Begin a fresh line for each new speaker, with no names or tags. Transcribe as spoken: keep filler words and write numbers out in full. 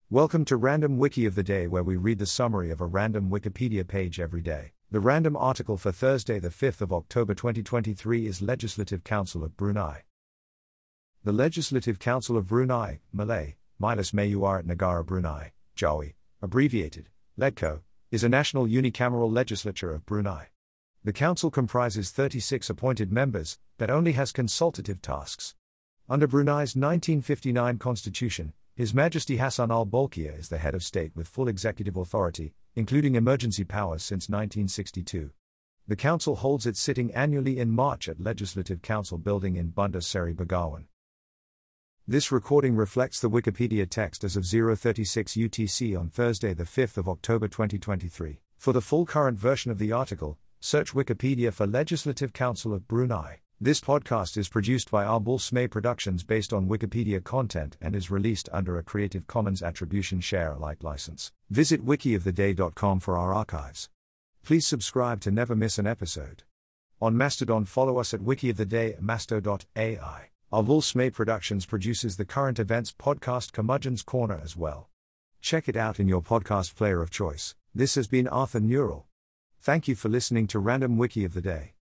Welcome to Random Wiki of the Day, where we read the summary of a random Wikipedia page every day. The random article for Thursday, the fifth of October twenty twenty-three is Legislative Council of Brunei. The Legislative Council of Brunei, Malay, Majlis Mayurat Negara Brunei, Jawi, abbreviated, LEDCO, is a national unicameral legislature of Brunei. The council comprises thirty-six appointed members, but only has consultative tasks. Under Brunei's nineteen fifty-nine constitution, His Majesty Hassan al-Bolkiah is the head of state with full executive authority, including emergency powers since nineteen sixty-two. The council holds its sitting annually in March at Legislative Council Building in Bandar Seri Begawan. This recording reflects the Wikipedia text as of zero thirty-six U T C on Thursday the fifth of October twenty twenty-three. For the full current version of the article, search Wikipedia for Legislative Council of Brunei. This podcast is produced by Arbul Smay Productions based on Wikipedia content and is released under a Creative Commons Attribution Share Alike license. Visit wiki of the day dot com for our archives. Please subscribe to never miss an episode. On Mastodon, follow us at Wiki of the Day at masto dot A I. Arbul Smay Productions produces the current events podcast Curmudgeon's Corner as well. Check it out in your podcast player of choice. This has been Arthur Neural. Thank you for listening to Random Wiki of the Day.